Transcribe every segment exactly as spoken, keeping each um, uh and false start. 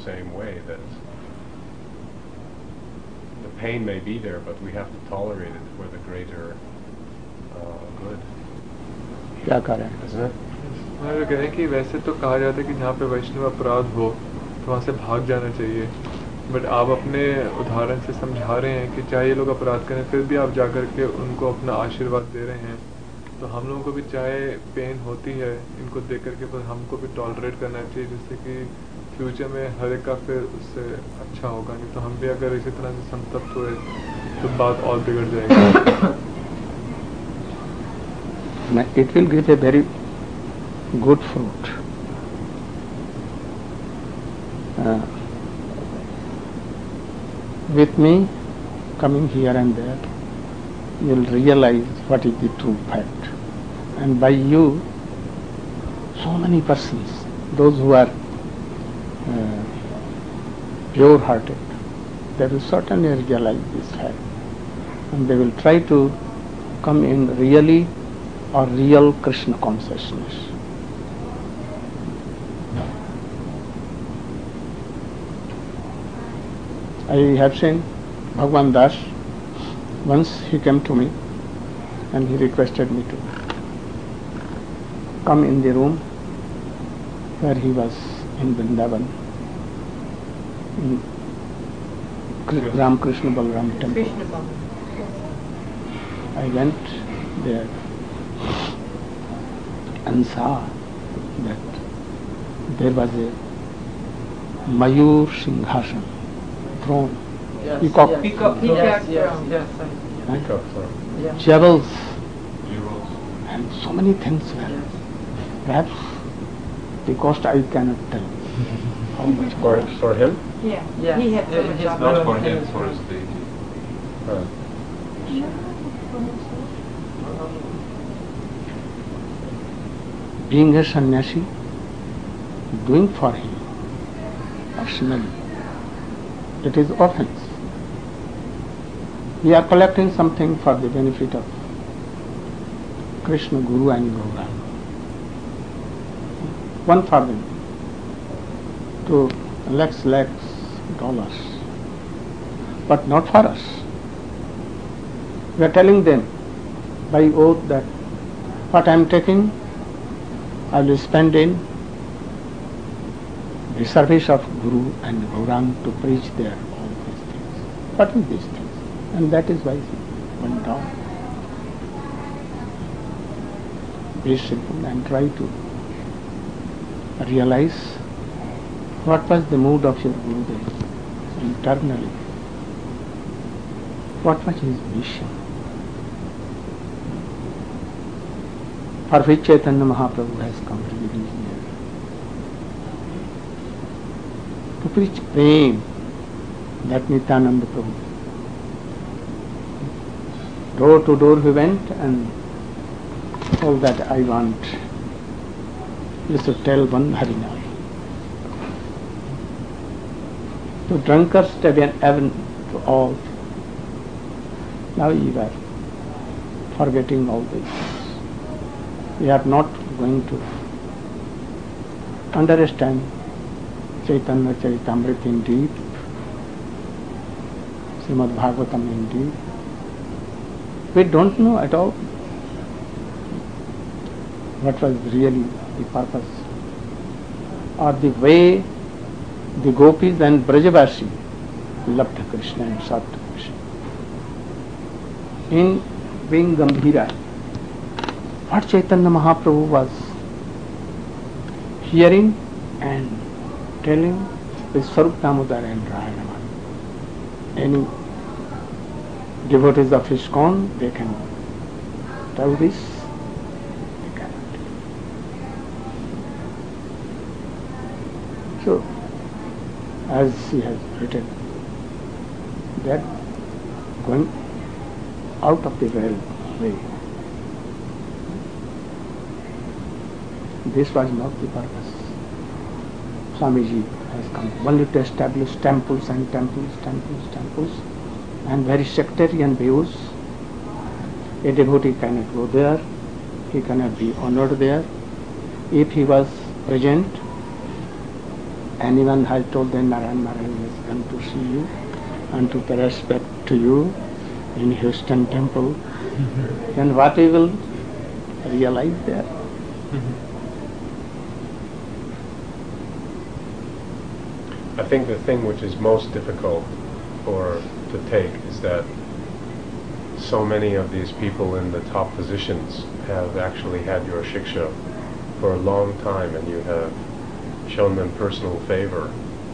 same way, that the pain may be there, but we have to tolerate it for the greater uh, good. क्या करें? Isn't it? मैं कह रहे हैं कि वैसे तो कहा जाता है कि जहाँ पे वैष्णव अपराध हो तो वहाँ से भाग जाना चाहिए, बट आप अपने उदाहरण से समझा रहे हैं कि चाहे ये लोग अपराध करें फिर भी आप जाकर के उनको अपना आशीर्वाद दे रहे हैं, तो हम लोगों को भी चाहे पेन होती है इनको देख करके, पर हमको भी टॉलरेट करना चाहिए, जिससे कि फ्यूचर में हर एक का फिर उससे अच्छा होगा। नहीं तो हम भी अगर इसी तरह से संतप्त हुए तो बात और बिगड़ जाएगी। It will give a very good fruit. Uh, with me coming here and there, you will realize what is the true fact. And by you, so many persons, those who are uh, pure-hearted, they will certainly realize this fact. And they will try to come in really or real Krishna consciousness. I have seen Bhagwan Das. Once he came to me and he requested me to come in the room where he was in Vrindavan, in Ram Krishna Balram temple. I went there and saw that there was a Mayur Singhasana throne, Yes, peacock, yes, Peacock yes, throne. yes, yes, yes, right? Peacock throne. yes. jewels, Jewels. and so many things were. Yes. Perhaps the cost I cannot tell. How much For, for him? Yeah. Yeah. He had so Yeah, much he's of not it. for him, for his Uh, being a sannyasi, doing for him personally, it is offense. We are collecting something for the benefit of Krishna, Guru and Gauranga. One for them, to lakhs, lakhs dollars, but not for us. We are telling them by oath that what I am taking, I will spend in the service of Guru and Gauranga to preach there all these things. What is these things? And that is why he went down. Be simple and try to realize what was the mood of your Gurudev internally. What was his mission? For which Chaitanya Mahaprabhu has come to living here. To preach prem, that Nityananda Prabhu. Door to door he went and told that I want you should tell one Harinam. To drunkards, to even to all. Now you are forgetting all these things. We are not going to understand Chaitanya Charitamrita in deep, Srimad Bhagavatam in deep. We don't know at all what was really the purpose or the way the gopis and Brajavasi loved Krishna and sought Krishna. In being Gambhira, what Chaitanya Mahaprabhu was hearing and telling with Swarup Damodar and Rayanaman. Any devotees of ISKCON, they can tell this, they cannot. So, as he has written, that going out of the way, this was not the purpose. Swamiji has come only to establish temples and temples, temples, temples, and very sectarian views. A devotee cannot go there, he cannot be honored there. If he was present anyone has told them Narayan Maharaj has come to see you and to pay respect to you in Houston temple, then what we will realize there? I think the thing which is most difficult for to take is that so many of these people in the top positions have actually had your shiksha for a long time, and you have shown them personal favor.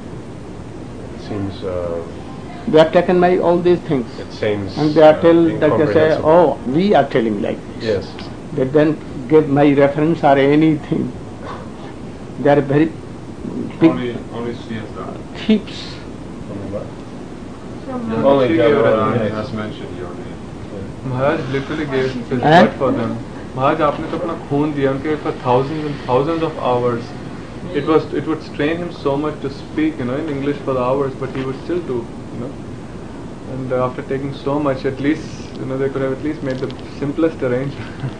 It seems uh, they are taken by all these things, it seems and they are uh, tell that they say, incomprehensible. oh, we are telling like this. Yes. They don't give my reference or anything. They are very big Only, only she has that. thieves. Only what? Yeah, Only she the gave other her one, name. He yes. has mentioned your name. Maharaj literally gave his And? blood for them. Maharaj, आपने तो अपना खून दिया उनके for thousands and thousands of hours. It was it would strain him so much to speak, you know, in English for the hours, but he would still do, you know. And uh, after taking so much, at least you know they could have at least made the simplest arrangement.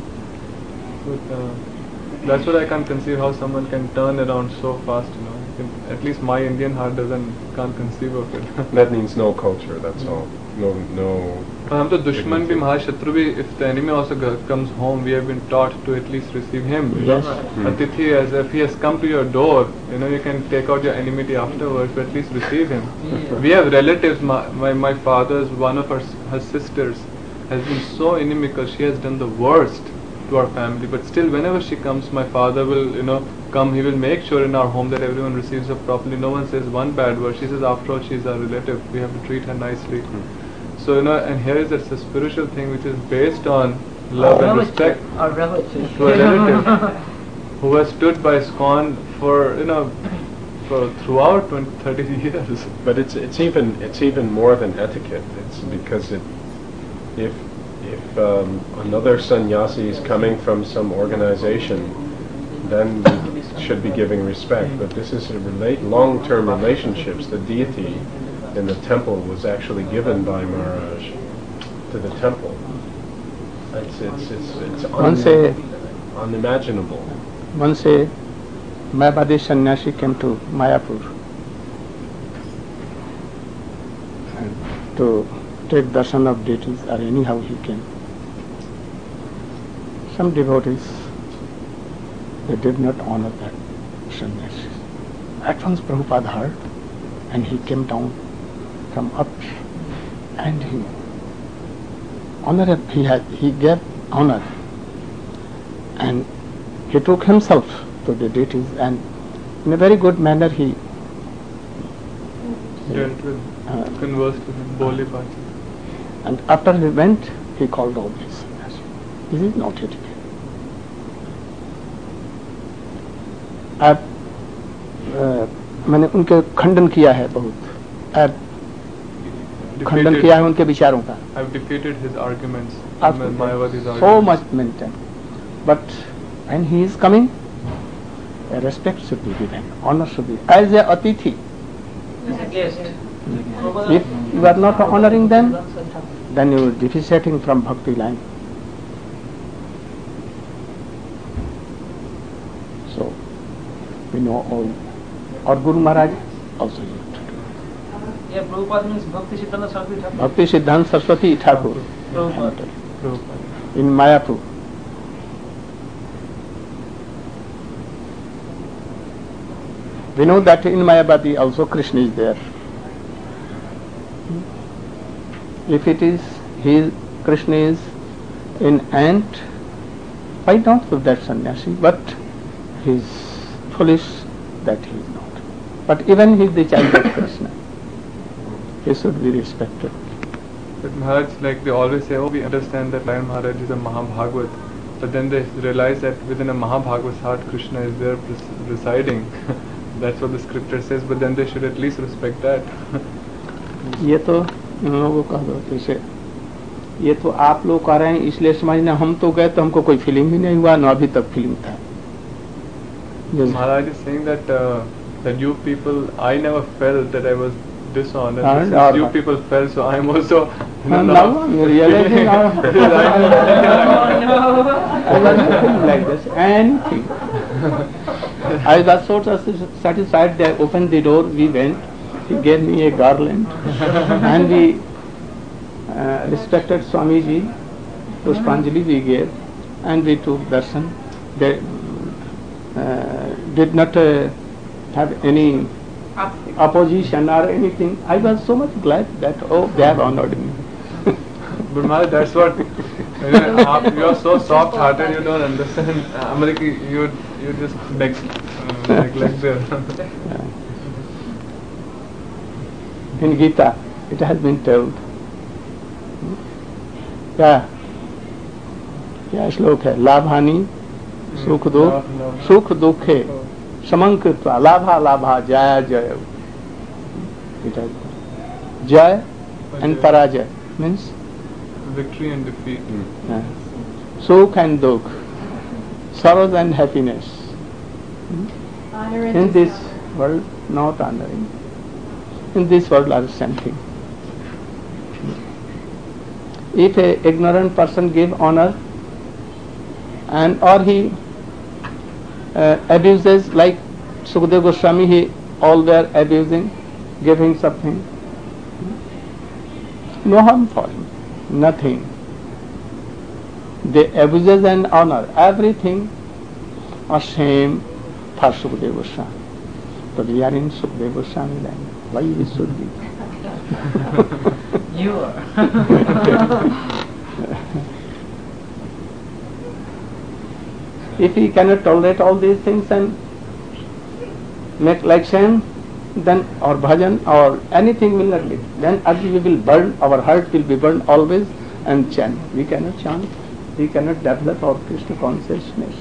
But uh, that's what I can't conceive, how someone can turn around so fast, you know. Can, at least my Indian heart doesn't can't conceive of it. That means no culture, that's all. No, no. और हम तो दुश्मन भी महाशत्रु भी, if the enemy also go- comes home, we have been taught to at least receive him. Yes. Atithi, as if he has come to your door, you know, you can take out your enmity afterwards, but at least receive him. We have relatives. My my, my father's one of her, s- her sisters has been so inimical. She has done the worst to our family, but still, whenever she comes, my father will, you know, come. He will make sure in our home that everyone receives her properly. No one says one bad word. She says, after all, she is our relative. We have to treat her nicely. So, you know, and here is a spiritual thing which is based on love and respect Our relative. to a relative who has stood by ISKCON for, you know, for throughout twenty, thirty years. But it's it's even it's even more than etiquette. It's because it if if um, another sannyasi is coming from some organization, then we should be giving respect. But this is a relate long-term relationships. The deity in the temple was actually given by Maharaj to the temple. It's it's it's it's One say, unimaginable. one say, Mayavadi sannyasi came to Mayapur and to take darshan of deities, or anyhow he came. Some devotees, they did not honor that sannyasi. At once Prabhupada heard, and he came down from up, and he honored, he had, he gave honor, and he took himself to the deities, and in a very good manner he Dealt with, uh, conversed with him, Boli Pachi. and after he went, he called all these sannyasi. This is not etiquette. अब अ, मैंने उनके खंडन किया है बहुत, अब खंडन Defeated- किया है उनके विचारों का, I've defeated his arguments. I've Mayavadi's so arguments. much maintained. But when he is coming, a respect should be given, honor should be, as a atithi. Yes. If you are not honoring them, then you are deficiating from bhakti line. So, we know all. Or Guru Maharaj also used to do. Yeah, Prabhupada means Bhakti Siddhanta Saraswati Thakur. Bhakti Siddhanta Saraswati Thakur Prabhupada. Prabhupada. in Mayapur. We know that in Mayavadi also Krishna is there. If it is, he is, Krishna is in ant, why not with that sannyasi? But he is foolish that he is not. But even he is the child of Krishna, he should be respected. But Maharaj, like they always say, oh, we understand that Lion Maharaj is a Mahabhagavat, but then they realize that within a Mahabhagavat's heart, Krishna is there pres- residing. That's what the scripture says, but then they should at least respect that. ये तो इन लोगों का जैसे ये तो आप लोग कह रहे हैं इसलिए समझना, हम तो गए तो हमको कोई फीलिंग भी नहीं हुआ, ना अभी तक फीलिंग था. Yes. Maharaj is saying that uh, that you people, I never felt that I was dishonest. And Since our- you people felt, so I am also. You know, And now- now I'm realizing now I was not feeling like this. Anything. I was so satisfied. They opened the door. We went. He gave me a garland, and we uh, respected Swamiji. Pushpanjali we gave, and we took darshan. They uh, did not uh, have any opposition or anything. I was so much glad that oh, they have honored me. But Maharaj, that's what you are so soft-hearted. You don't understand. Uh, like you you just neglect uh, neglect there. In Gita, it has been told. क्या क्या श्लोक है? लाभानि सुख दुख सुख दुखे समंकृत्वा लाभा लाभा जय जय. It has jay and parajay means Victory and defeat. uh, sukh and dukh, sorrow and happiness. In this world, not honoring. In this world are same thing. If a ignorant person give honor and or he uh, abuses, like Sukadeva Goswami, he all were abusing, giving something. No harm for him, nothing. The abuses and honor, everything are same for Sukadeva Goswami. But we are in Sukadeva Goswami land. Why we should be? You are. If he cannot tolerate all these things and make like same, then our bhajan or anything will not live. Then again we will burn, our heart will be burned always and chant. We cannot chant, we cannot develop our Krishna consciousness.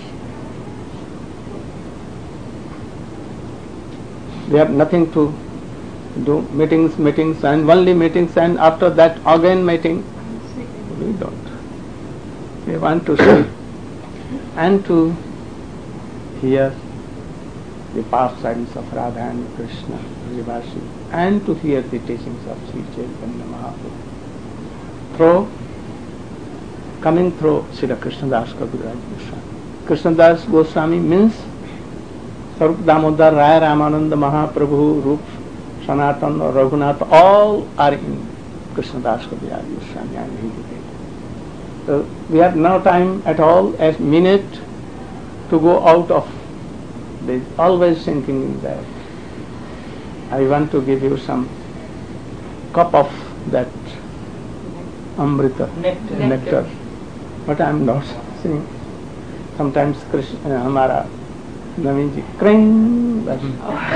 We have nothing to do, meetings, meetings and only meetings, and after that again meeting. We don't. We want to see and to hear the pastimes of Radha and Krishna, Vrajavashi, and to hear the teachings of Sri Chaitanya Mahaprabhu. Through, coming through Srila Krishnadas Kaviraj Goswami. Krishnadas Goswami means Sarup Damodar Raya Ramananda Mahaprabhu, Rup, Sanatan or Raghunath, all are in Krishnadas Kaviraj Goswami and he did. So we have no time at all, a minute to go out of this, always thinking that I want to give you some cup of that Amrita, Nectar. nectar. But I am not seeing. Sometimes Krishna, uh, Hamara Naveen ji, cring, that's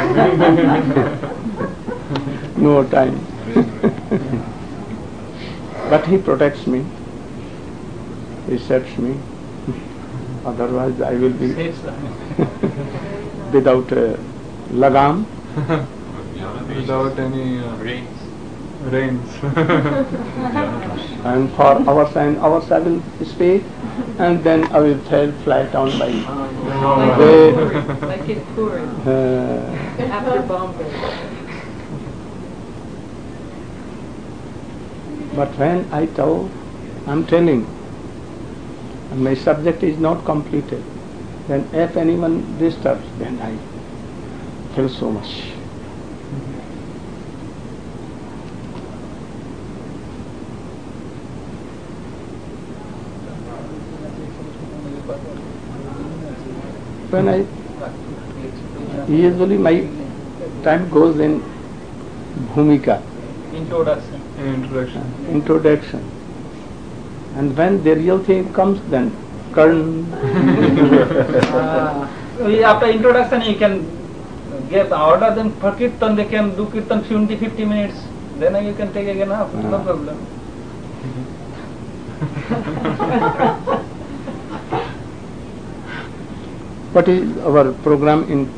no time. But he protects me, he sets me, otherwise I will be without uh, lagam. Without any uh, Rains. reins. And for hours and hours I will speak, and then I will fall flat on my way. Like in Puri, Uh, after Bombay. but when I tell, I'm telling, and my subject is not completed, then if anyone disturbs, then I feel so much. When I, usually my time goes in bhumika, Introduction. Introduction. introduction. And when the real thing comes, then karn. Uh, we- after introduction, you can give order them for kirtan. They can do kirtan twenty to fifty minutes. Then you can take again half. No Ah. problem. What is our program in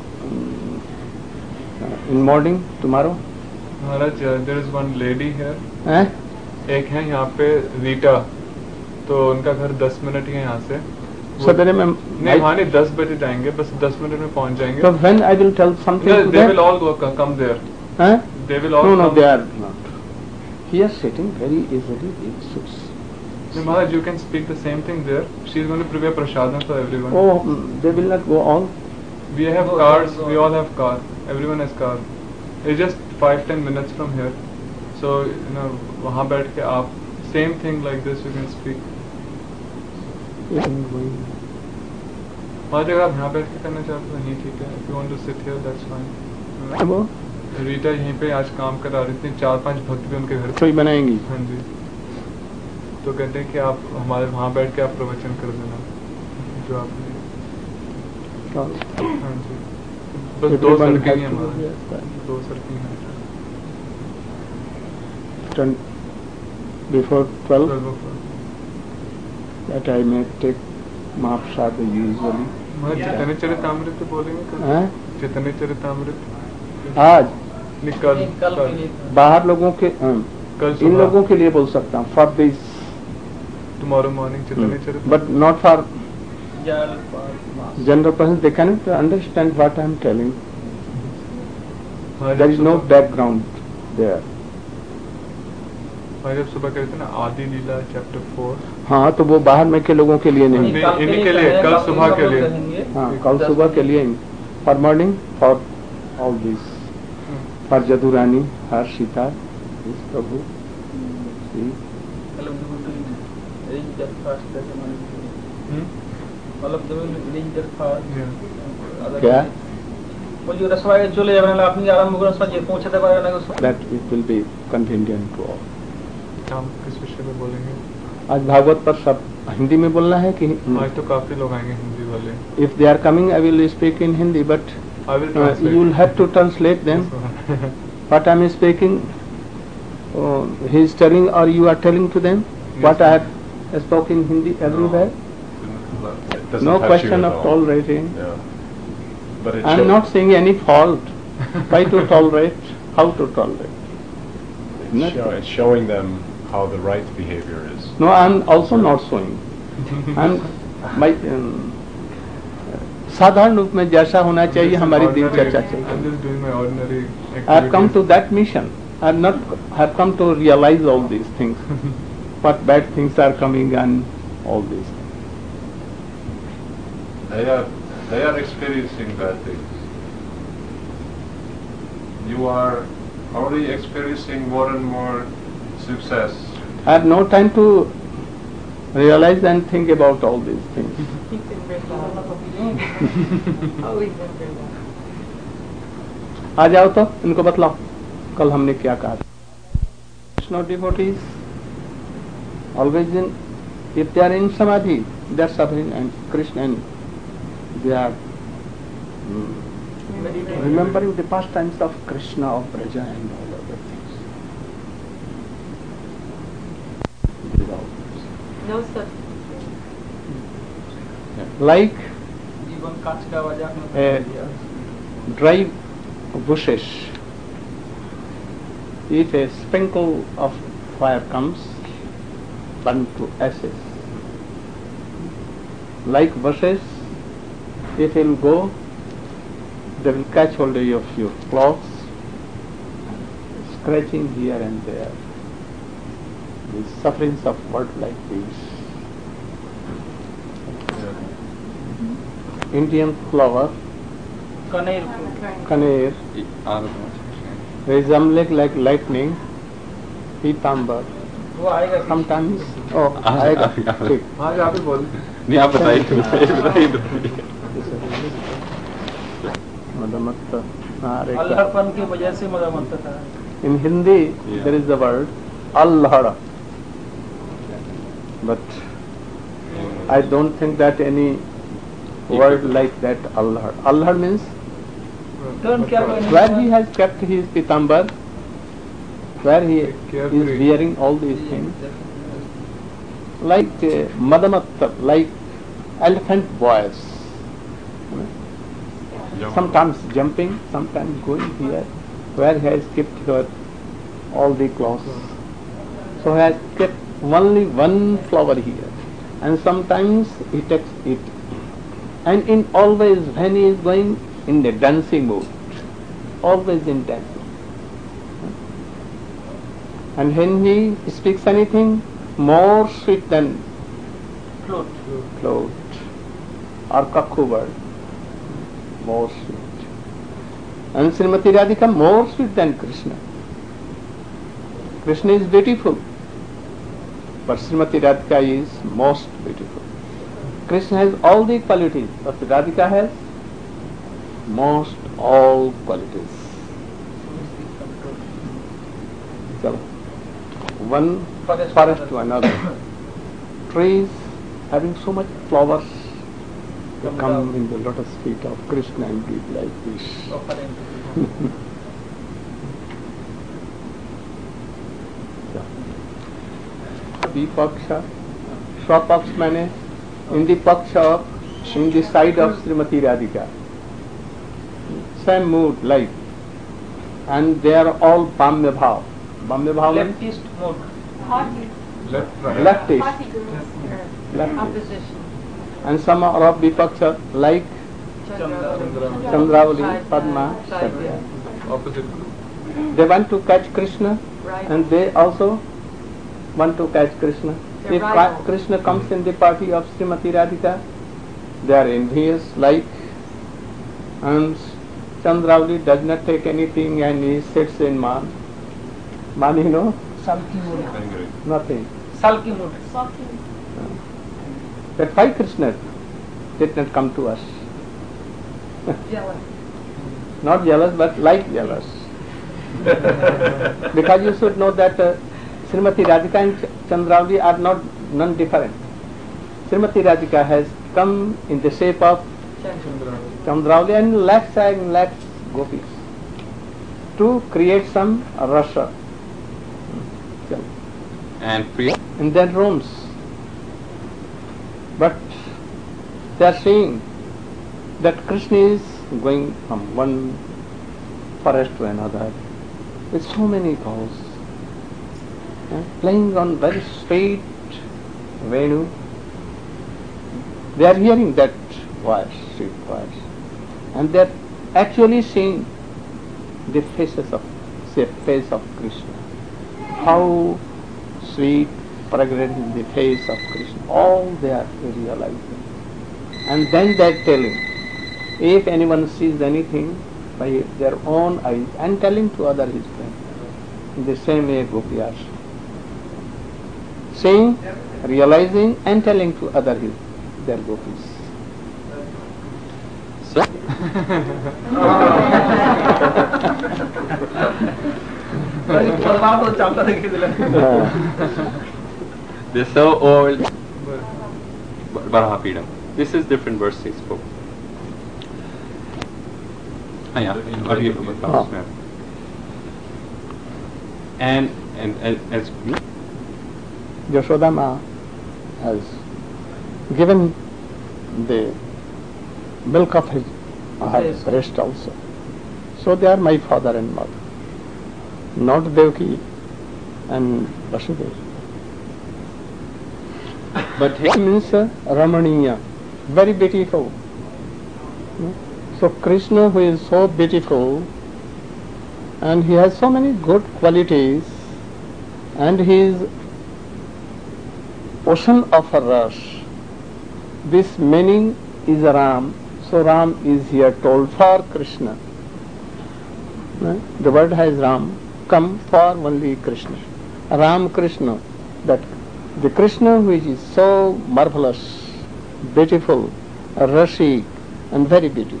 uh, in morning tomorrow? Maharaj, uh, there is one lady here. Eh? एक है यहाँ पे रीटा, तो उनका घर दस minute ही है यहाँ से. वो- सवेरे में नहीं वहाँ नहीं, दस बजे जाएंगे, बस दस मिनट में पहुँच जाएंगे. So when I will tell something No, to they them, will all go, come there. eh? They will all No, no, come. they are not. He is sitting very easily. It suits. No, Maharaj, you can speak the same thing there. She is going to prepare prasadam for everyone. Oh, mm, they will not go all. We have Go, cars. go, go. We all have car. Everyone has car. It's just five ten minutes from here. So you know, वहाँ बैठ के आप same thing like this you can speak. और अगर आप यहाँ बैठ के करना चाहते हो नहीं ठीक है. If you want to sit here, that's fine. वो रीटा यहीं पे आज काम करा रही थी. चार पांच भक्त भी उनके घर कोई बनाएंगी. हाँ जी. तो कहते हैं कि आप हमारे वहाँ बैठ के आप प्रवचन कर देना जो आपने. हाँ जी. बस दो Everyone सड़कें ही has to हमारे. do that. दो सड़कें हैं. Turn before twelve चलो फिर. that I may take Mahaprasad usually. मैं चैतन्य चरितामृत बोलेंगे कल. हैं? चैतन्य चरितामृत आज निकल नहीं, कल के लिए बाहर लोगों के हाँ, कल इन सुबह लोगों के लिए बोल सकता हूँ for this tomorrow morning Chaitanya Charit. But not for जल पर mass. General person they can understand what I am telling. हाँ, देयर जब इज नो सुबह- बैकग्राउंड देयर. हाँ, जब सुबह कहते ना आदि लीला चैप्टर फोर. हाँ तो वो बाहर में के लोगों के लिए नहीं. नहीं, कल इन्हीं के लिए, कहें, कल बाकी सुबह सब के लोग लिए. कहेंगे. हाँ कल दस सुबह के बजे. लिए for morning for all this for Jadurani Harshita this Prabhu see. मतलब they will arrange that fast, that amount. हम्म? मतलब they will arrange that fast. Yeah. Other क्या? days. বলছি ওরা সবাই চলে যাবে না আপনি আরম্ভ করেন সবাই যে পৌঁছাতে পারবে না কিছু. That it will be convenient to all. हम किस विषय में बोलेंगे? आज भागवत पर सब हिंदी में बोलना है कि आज तो काफी लोग आएंगे हिंदी वाले. if they are coming I will speak in Hindi but I will uh, translate. you will have to translate them. What I am speaking uh, he is telling or you are telling to them Yes, what sir. I have spoken Hindi everywhere. It doesn't No touch question you of at all. tolerating. Yeah. But it I am shows- not seeing any fault. Why to tolerate? How to tolerate? It's, Not- show, it's showing them how the right behavior is. No, I am also not showing. I am my um, साधारण रूप में जैसा होना चाहिए हमारी दिनचर्या I'm चाहिए. just doing my ordinary activities. I have come to that mission. I have not have come to realize all these things. What bad things are coming and all these things. They are, they are experiencing bad things. You are already experiencing more and more success. I have no time to realize and think about all these things. He's been very loud. Oh, he's been very loud. आ जाओ तो इनको बतलाओ कल हमने क्या कहा. Krishna devotees always in if they are in samadhi they are suffering and Krishna and they are mm, remembering the pastimes of Krishna of Braja and all other things. This is all. No such. Like জীবন কাজ का वजह a dry bushes, if a sprinkle of fire comes, burn to ashes. Like bushes, if it will go, they will catch hold of your clothes, scratching here and there. The sufferings of world like this. Indian flower, कनेर Kaneer, resembling like lightning, Pitambar. वो आएगा. Sometimes, oh, आएगा. ठीक. हाँ आप ही बोल. नहीं आप बताइए बताइए बताइए. मदमत्त. हाँ, रेखा. अल्लाहपन की वजह से मजा बनता था. In Hindi, Yeah. there is the word Allah. But I don't think that any word like that Allah. Allah means Don't care about where he has kept his pitambar, where he is Carefree. wearing all these things, like uh, Madamatta, like elephant boys. Young- Sometimes jumping, sometimes going here, where he has kept here all the clothes. So he has kept only one flower here, and sometimes he takes it. And in always when he is going in the dancing mood, always in dancing. And when he speaks anything more sweet than float. flute or kakku bird, more sweet. And Srimati Radhika more sweet than Krishna. Krishna is beautiful, but Srimati Radhika is most beautiful. Krishna has all the qualities, but Radhika has most all qualities. So, one Forest forest to to another. Trees having so much flowers, they Come come down. in the lotus feet of Krishna and give like this. offering. Vipaksha, Swapaks mane, in the paksha of, in the side of Srimati Radhika. Same mood, like, and they are all Bhamya Bhav. Bhamya Bhav means Leftist mood. Party, Left, right. leftist. party group, Leftist. opposition. And some are of Vipaksha, like Chandravali, Chandravali, Padma, Satya. Satya. Opposite group. They want to catch Krishna, Right. and they also want to catch Krishna. They're If rival. Krishna comes in the party of Srimati Radhika, they are envious, like, and Chandravali does not take anything and he sits in man. Man, you know, Sulky mood. Angry. nothing. Sulky mood. But why Krishna did not come to us? Jealous. Not jealous, but like jealous. Because you should know that uh, Srimati Radhika and Ch- Chandravali are not non-different. Srimati Radhika has come in the shape of Chandravali and lakhs and lakhs gopis to create some rasa. And Priya? In their rooms. But they are saying that Krishna is going from one forest to another with so many cows, eh, playing on very sweet Venu. They are hearing that voice, sweet voice, and they are actually seeing the faces of, say, face of Krishna. How sweet, fragrant is the face of Krishna. All they are realizing. And then they are telling, if anyone sees anything by their own eyes, and telling to other his friends. In the same way Gopiyas. Seeing, realizing and telling to other his, their gopis. So, they're so old. Barahapidam. This is different verse he spoke. Ah, yeah. Or you- Ah. yeah. And and as, as Yashoda Ma has given the milk of his her Yes. breast also. So they are my father and mother, not Devaki and Vasudeva. but It means uh, Ramaniya, very beautiful. Hmm? So Krishna, who is so beautiful, and he has so many good qualities, and he is ocean of a rush. This meaning is Ram. So Ram is here told for Krishna. Hmm? The word has Ram come for only Krishna. Ram Krishna, that the Krishna which is so marvelous, beautiful, rushy, and very beautiful.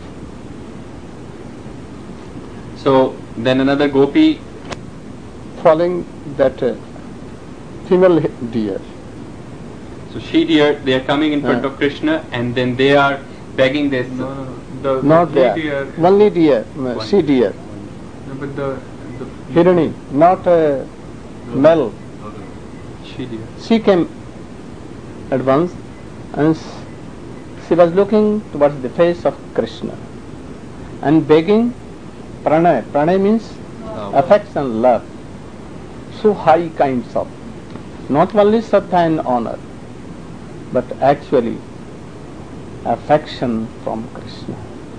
so then another gopi. Following that uh, female deer. So she deer, they are coming in front Ah. of Krishna, and then they are begging this. No, no, no. The Not the there. deer, Only deer, uh, she deer. no, but the, the Hirani, not uh, male. She deer. She came at once and s- she was looking towards the face of Krishna and begging pranay. Pranay means affection, love. So high kinds of, not only Sattva and honor, but actually affection from Krishna.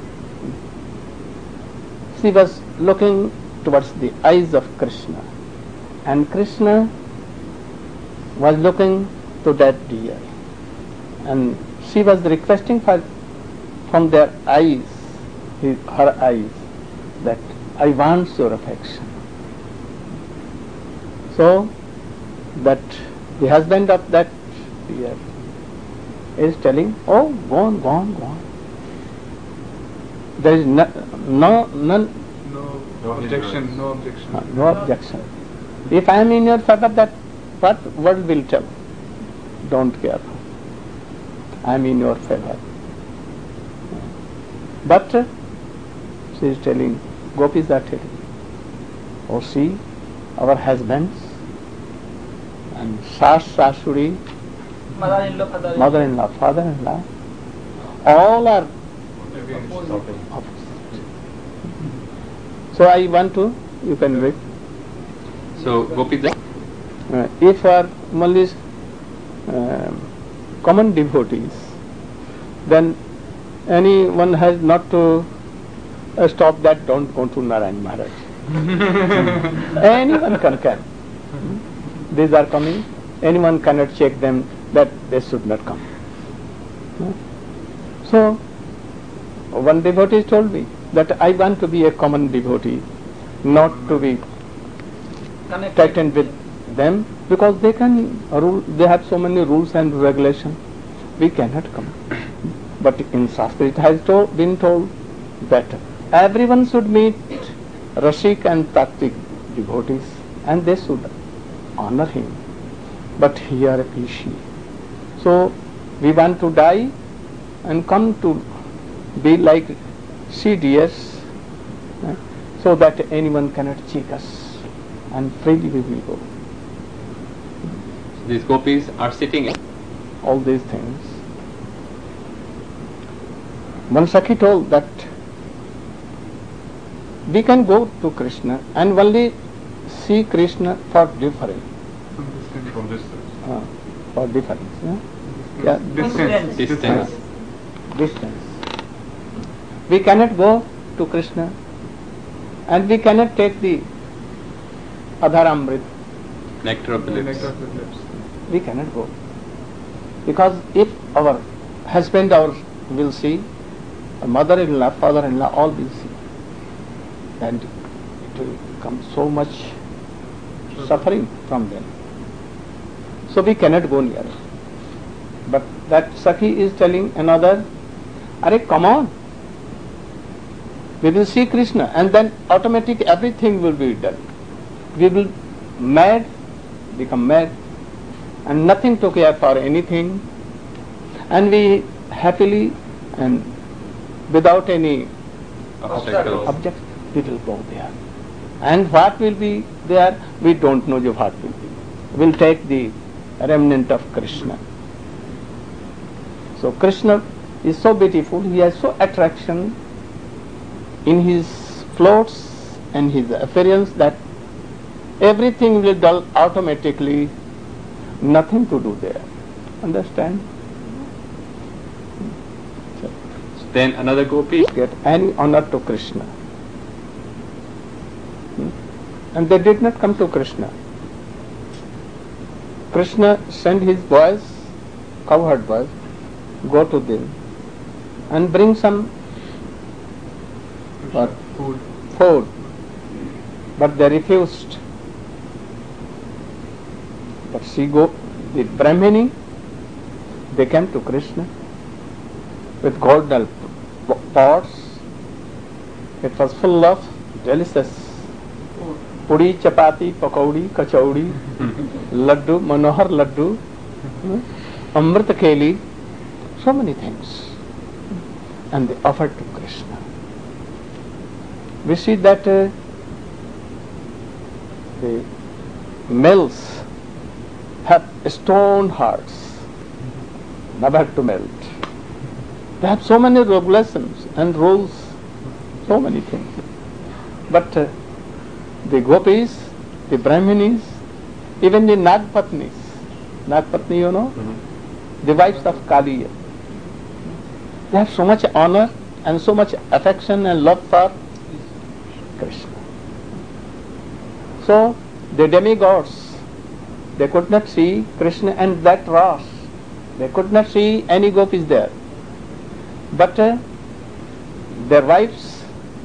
She was looking towards the eyes of Krishna, and Krishna was looking to that deer, and she was requesting for from their eyes his, her eyes that I want your affection. So that the husband of that deer is telling, oh, go on, go on, go on. There is no, no none, No, No objection, hindrance. no objection. uh, no objection. If I am in your favor, that what world will tell? Don't care. I am in your favor. But uh, she is telling, gopis are telling, oh, see, our husbands and sas, sasuri, Mother-in-law, father-in-law. mother-in-law, father-in-law, all are Against. opposite. So I want to, you can read. So gopis, Uh, if are only um, common devotees, then anyone has not to uh, stop that, don't go to Narayan Maharaj. Anyone can come. These are coming, anyone cannot check them that they should not come. So, one devotee told me that I want to be a common devotee, not to be Connected. tightened with them, because they can rule, they have so many rules and regulations. We cannot come. But in Shastra it has told, been told that everyone should meet Rashik and Tattvik devotees and they should honor him. But here a Pishi. So we want to die and come to be like sea deers, eh, so that anyone cannot check us and freely we will go. these gopis are sitting. All these things. One Sakhi told that we can go to Krishna and only see Krishna for difference. From distance. From distance. Uh, for difference. Yeah? Yeah. Distance. Distance. Distance. We cannot go to Krishna and we cannot take the Adharamrit. Nectar of the The lips. nectar of the lips. We cannot go. Because if our husband or will see, our mother-in-law, father-in-law, all will see, and it will come so much suffering from them. So we cannot go near. But that Sakhi is telling another, Are come on. We will see Krishna and then automatic everything will be done. We will mad, become mad, and nothing to care for anything, and we happily and without any Obstacles. object we will go there. And what will be there, we don't know what will be. We'll take the remnant of Krishna. So Krishna is so beautiful, he has so attraction in his floats and his appearance that everything will dull automatically, nothing to do there. Understand? So, Then another gopi. get any honor to Krishna. Hmm? And they did not come to Krishna. Krishna sent his boys, cowherd boys, go to them and bring some what, Food. food. But they refused. But she go, the Brahmini, they came to Krishna with golden pots. It was full of delicious puri, chapati, pakodi, kachori, laddu, manohar laddu, amrit keli, so many things. And they offered to Krishna. We see that uh, the males have stone hearts, never to melt. They have so many regulations and rules, so many things. But uh, the gopis, the brahminis, even the nagpatnis, nagpatni you know, Mm-hmm. the wives of Kaliya, they have so much honor and so much affection and love for Krishna. So the demigods, they could not see Krishna and that Ras. They could not see any gopis there. But uh, their wives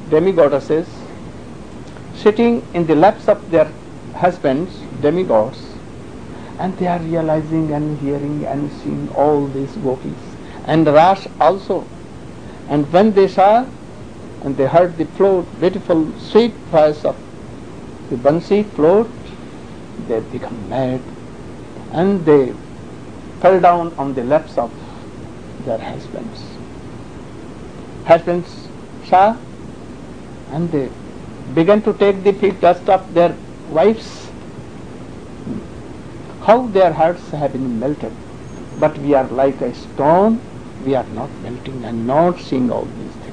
demigoddesses sitting in the laps of their husbands, demigods, and they are realizing and hearing and seeing all these gopis. And Ras also. And when they saw and they heard the float, beautiful sweet voice of the Bansi float, they become mad and they fell down on the laps of their husbands. Husbands saw and they began to take the feet dust of their wives. How their hearts have been melted. But we are like a stone, we are not melting and not seeing all these things.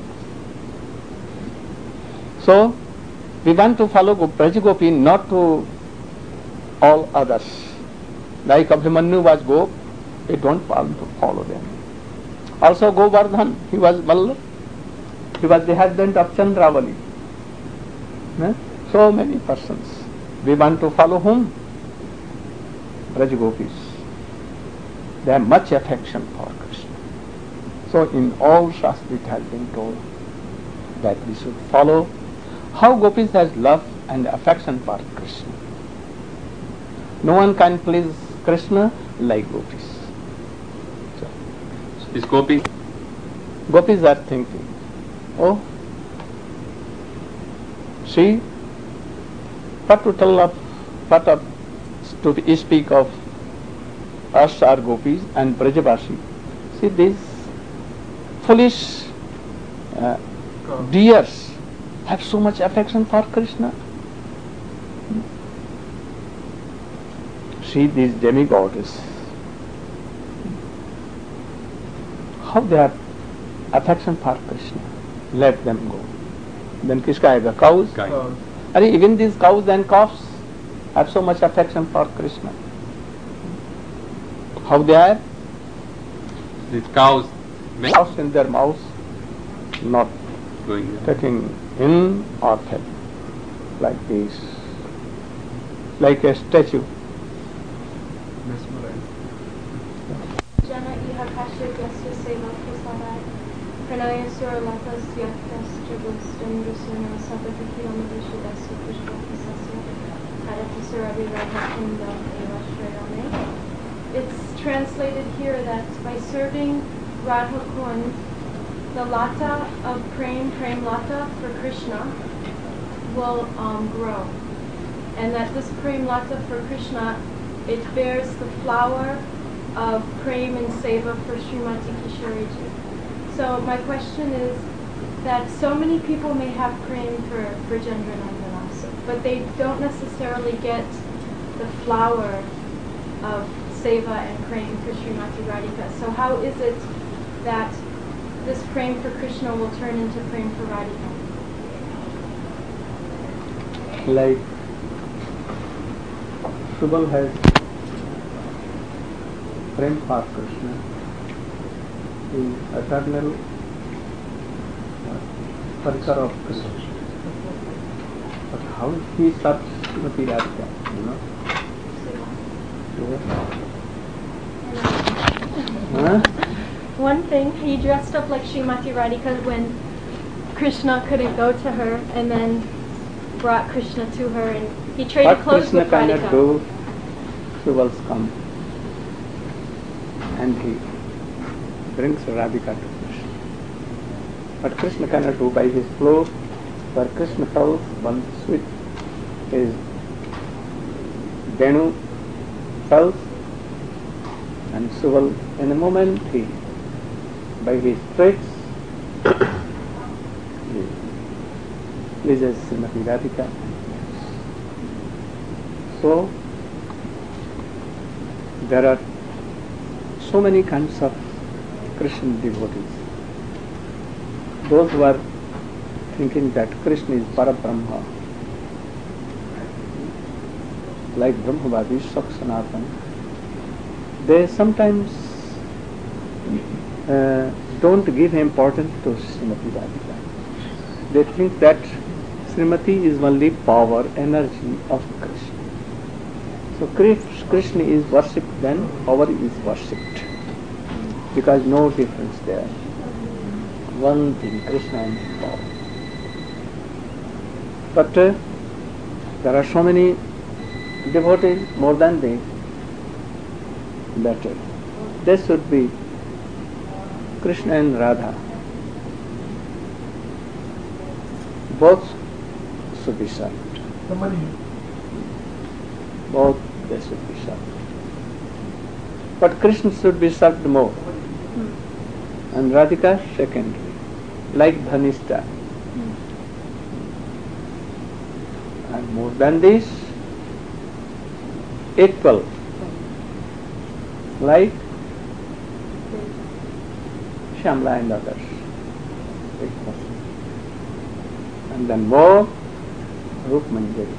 So, we want to follow Brajagopi, not to all others. Like Abhimanyu was Gop, we don't want to follow them. Also Govardhan, he was Vallabh, he was the husband of Chandravali. Eh? So many persons. We want to follow whom? Brajagopis. They have much affection for Krishna. So in all Shastra it has been told that we should follow how gopis has love and affection for Krishna. No one can please Krishna like gopis. So, Is Gopi? gopis are thinking, oh, see, what to tell of, what of, to speak of us are gopis and Brajavasi. See, these foolish uh, deers have so much affection for Krishna. See these demigods, how they have affection for Krishna. Let them go. Then kiska aega? Cows? Cows. Are even these cows and calves have so much affection for Krishna. How they are? These cows. Cows in their mouths, not Going in. taking in or fed, like this, like a statue. Jana iha kasha gyasya seva prasadai pranaya sura latas yaktas jagos dandrusuna sapataki amadishidasya pushpa prasasya adati surabi radha kundam eva shrayame. It's translated here that by serving Radha Kund, the lata of prem, prem lata for Krishna will um, grow. And that this prem lata for Krishna, it bears the flower of prem and seva for Srimati Kishoriji. So my question is that so many people may have prem for Brajendra Nandana, but they don't necessarily get the flower of seva and prem for Srimati Radhika. So how is it that this prem for Krishna will turn into prem for Radhika? Like Subal has prem for Krishna, the eternal parikar of Krishna. But how he serves Srimati Radhika, you know? Huh? One thing, he dressed up like Srimati Radhika when Krishna couldn't go to her, and then brought Krishna to her, and he traded What clothes Krishna with cannot Radhika. do, Subals come and he brings Radhika to Krishna. But Krishna cannot do by his flow, where Krishna tells one sweet is Venu tells, and Subal in a moment he by his tricks he pleases Srimati Radhika. So there are so many kinds of Krishna devotees. Those who are thinking that Krishna is Parabrahma, like Brahmavadi, Shak Sanatan, they sometimes uh, don't give importance to Srimati Radhika. They think that Srimati is only power, energy of Krishna. So Krishna is worshipped, then power is worshipped, because no difference there. One thing, Krishna and power. But uh, there are so many devotees more than these. Better. This should be Krishna and Radha. Both should be served. Both they should be served. But Krishna should be served more. And Radhika secondary, like Dhanishta. And more than this, equal, like Shyamala and others. Equal. And then more, Rup Manjari.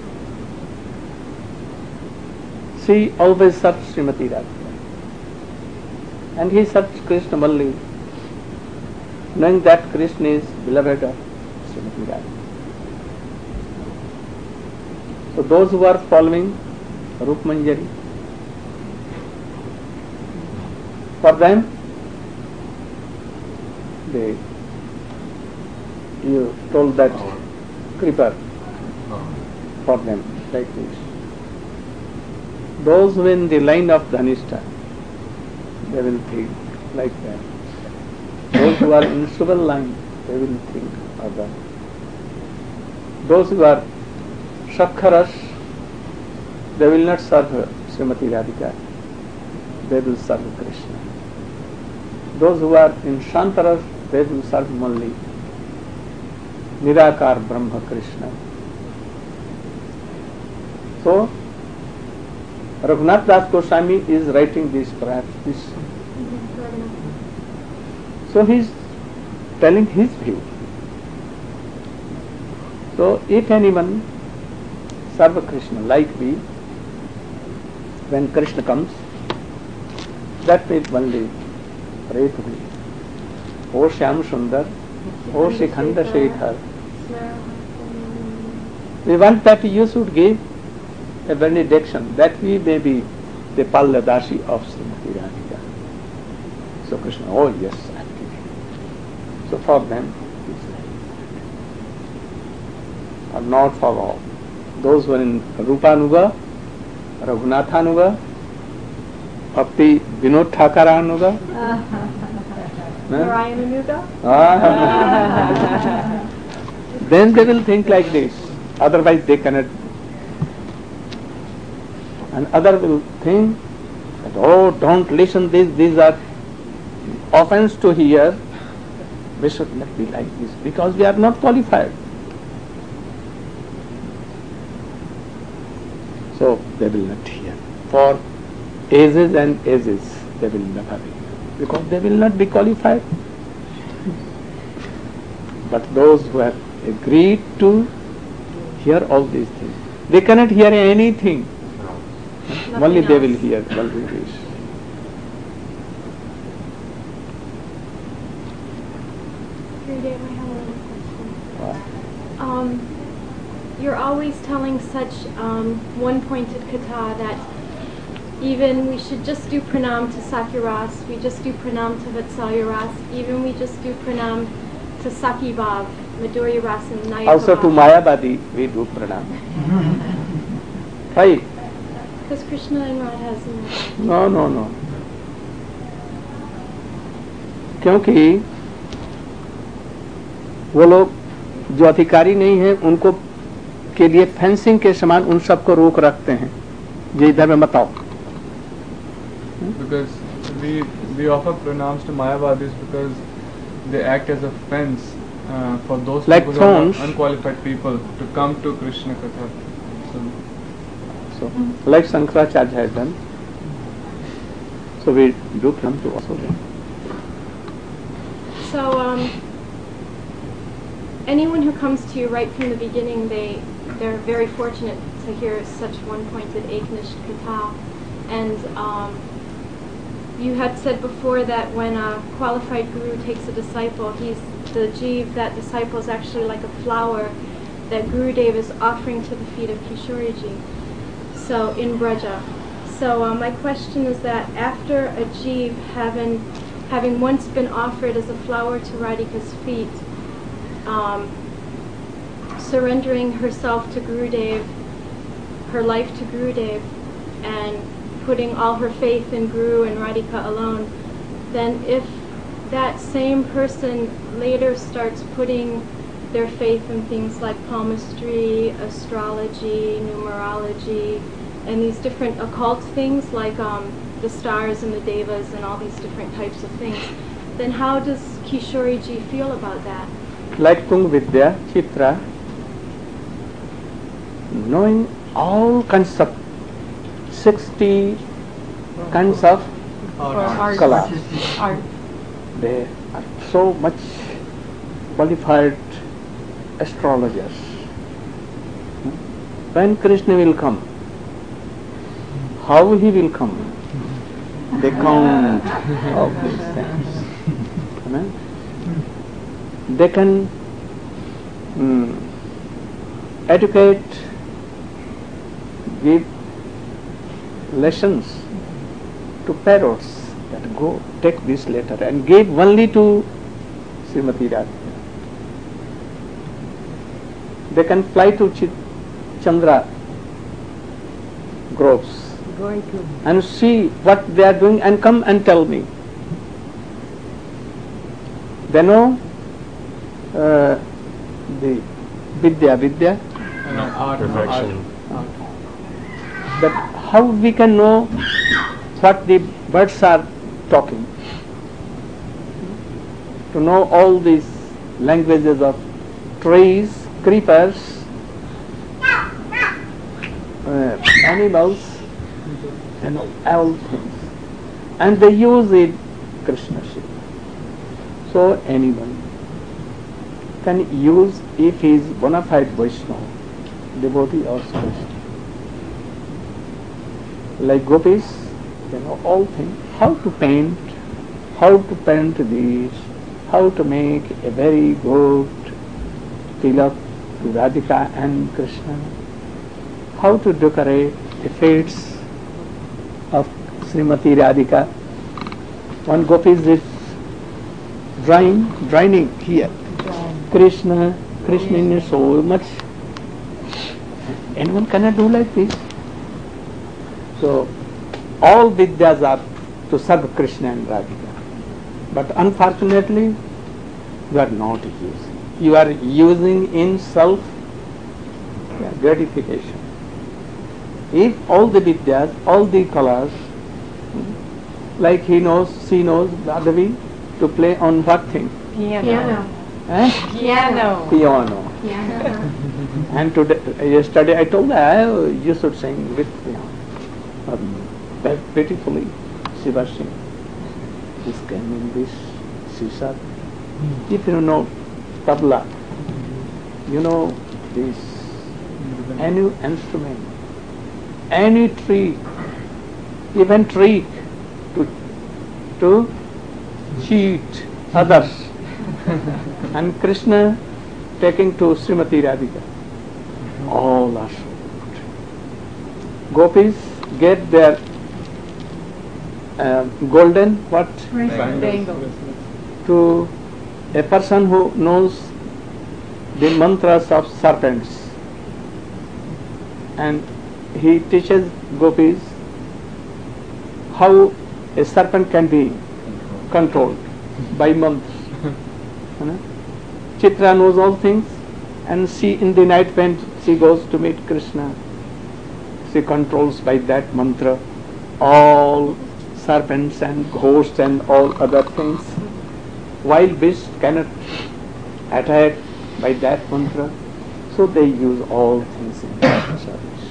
She always serves Srimati Radhika. And he serves Krishna only, knowing that Krishna is beloved of Srimati Radhika. So those who are following Rup Manjari, for them, they, you told that creeper for them, like this. Those who in the line of Dhanishta, they will think like that. Those who are in civil line, they will think of that. Those who are Shakharas, they will not serve Srimati Radhika, they will serve Krishna. Those who are in Shantaras, they will serve only Nirakar Brahma Krishna. So, Raghunath Das Goswami is writing this, perhaps this. So he is telling his view. So if anyone serve Krishna like we, when Krishna comes, that will only pray to him. O Shyam Sundar, O Shikhanda Shekhar. We want that you should give a benediction that we may be the Palladasi of Srimati Radhika. So Krishna, oh yes, I am giving. So for them, or not for all. Those who are in Rupanuga, Raghunathanuga, Bhakti Vinod Thakaranuga, Narayananuga? Ah. Then they will think like this. Otherwise they cannot. And other will think that, oh, don't listen this, these are offense to hear. We should not be like this because we are not qualified. So they will not hear. For ages and ages they will never hear because they will not be qualified. But those who have agreed to hear all these things, they cannot hear anything. Nothing Only they else. will hear only this. Gurudev, I have another question. What? Um, you're always telling such um, one-pointed katha that even we should just do pranam to Sakyaras, we just do pranam to Vatsalya Ras, even we just do pranam to Saki Bhav, Madhurya Ras and Nayaka Also to Bhav. Mayavadi we do pranam. Why? Because Krishna and Radha has no. No, no, no. क्योंकि वो लोग जो अधिकारी नहीं हैं उनको के लिए फेंसिंग के समान उन सबको रोक रखते हैं ये इधर में बताओ. Because we we offer pranams to Mayavadis because they act as a fence uh, for those Like people who are thorns. not unqualified people to come to Krishna Katha. So, So, like Shankaracharya has done, so we do pranam to also them. So, um, anyone who comes to you right from the beginning, they, they're very fortunate to hear such one-pointed Eknish Katha. And um, you had said before that when a qualified guru takes a disciple, he's the jeev, that disciple is actually like a flower that Gurudev is offering to the feet of Kishoriji. So, in Braja. So, uh, my question is that after a jeev having, having once been offered as a flower to Radhika's feet, um, surrendering herself to Gurudev, her life to Gurudev, and putting all her faith in Guru and Radhika alone, then if that same person later starts putting their faith in things like palmistry, astrology, numerology, and these different occult things like um, the stars and the devas and all these different types of things, then how does Kishori ji feel about that? Like Tung Vidya, Chitra, knowing all kinds of sixty kinds of art. colors. Art. They are so much qualified astrologers. When Krishna will come, how he will come, they count all these things. Amen? They can mm, educate, give lessons to parrots that go take this letter and give only to Srimati Radhika. They can fly to Ch- Chandra groves Going to. and see what they are doing and come and tell me. They know uh, the Vidya, Vidya, Perfection. that how we can know what the birds are talking. To know all these languages of trees, creepers, uh, animals, and all things. And they use it Krishna Shiva. So anyone can use if he is bona fide Vaishnava, devotee or Krishna. Like gopis, they know all things, how to paint, how to paint these, how to make a very good tilak to Radhika and Krishna, how to decorate the fates of Srimati Radhika. One gopi is drawing, drawing here. Krishna, Krishna in so much. Anyone cannot do like this. So, all vidyas are to serve Krishna and Radhika. But unfortunately, you are not using. You are using in self gratification. If all the vidyas, all the colors, like he knows, she knows, Madhavi, to play on what thing? Piano. Eh? Piano. Piano. Piano. And today, yesterday I told her, oh, you should sing with piano. Um, very beautifully, she was singing. This came in this sisa. If you know tabla, you know this, any instrument, any trick, even trick to, to cheat others. And Krishna taking to Srimati Radhika. All are so good. Gopis get their uh, golden what? Bangle. To a person who knows the mantras of serpents. And he teaches gopis how a serpent can be controlled by mantras. Chitra knows all things, and she in the night when she goes to meet Krishna, she controls by that mantra all serpents and ghosts and all other things. Wild beasts cannot attack by that mantra, so they use all things in that service.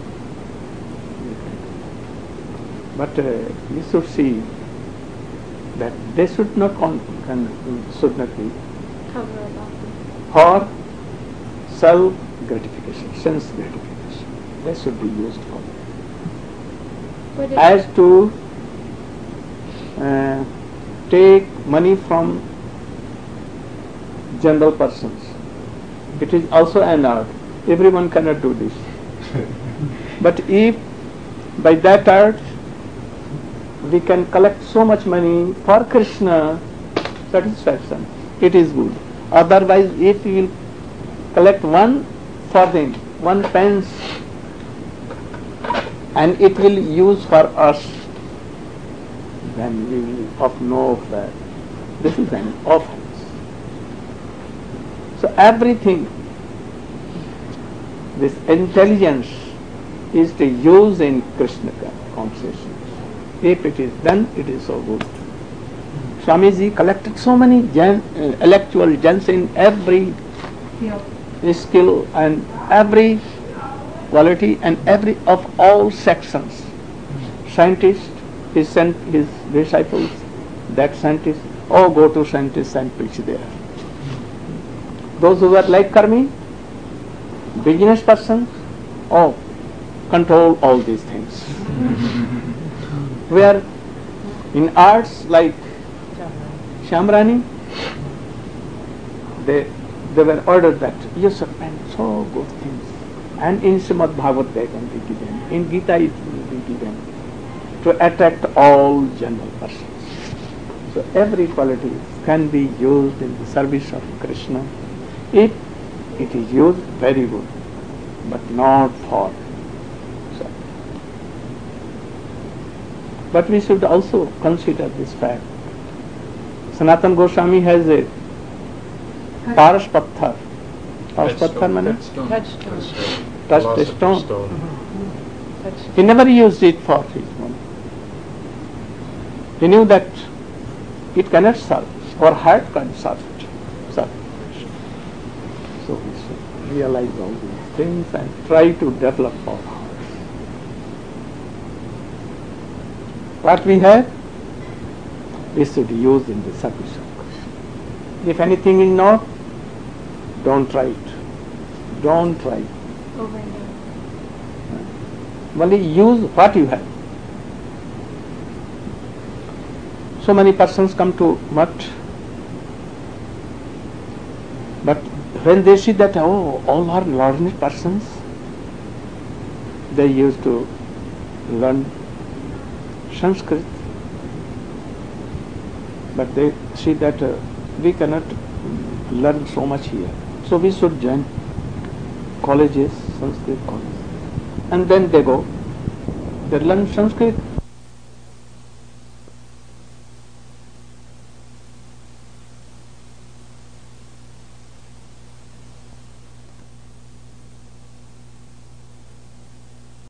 But uh, you should see that they should not con- con- should not be Cover about them. for self gratification, sense gratification. They should be used for But that. it, As to uh, take money from general persons, it is also an art. Everyone cannot do this. But if by that art we can collect so much money for Krishna satisfaction, it is good. Otherwise, if we will collect one farthing, one pence, and it will use for us, then we will of know that this is an offense. So everything, this intelligence is to use in Krishna consciousness. If it is done, it is so good. Swamiji collected so many gen, uh, intellectual gens in every skill and every quality and every of all sections. Scientists, he sent his disciples, that scientist, oh go to scientists and preach there. Those who were like Karmi, business persons, oh control all these things. Where in arts like Shamrani, they they were ordered that you should spend so good things. And in Srimad Bhagavad they can be given, in Gita it will be given, to attract all general persons. So every quality can be used in the service of Krishna if it is used very good, but not for. So. But we should also consider this fact. Sanatan Goswami has a Paras Patthar. Paras Patthar means touched stone. He never used it for his own. He knew that it cannot serve, our heart can serve it. Serve it. So we should realize all these things and try to develop our hearts. What we have, we should use in the service of Krishna. If anything is not, don't try it. Don't try it. Over and over. Only use what you have. So many persons come to mutt, but when they see that, oh, all are learned persons, they used to learn Sanskrit, but they see that uh, we cannot learn so much here. So we should join colleges, Sanskrit colleges. And then they go, they learn Sanskrit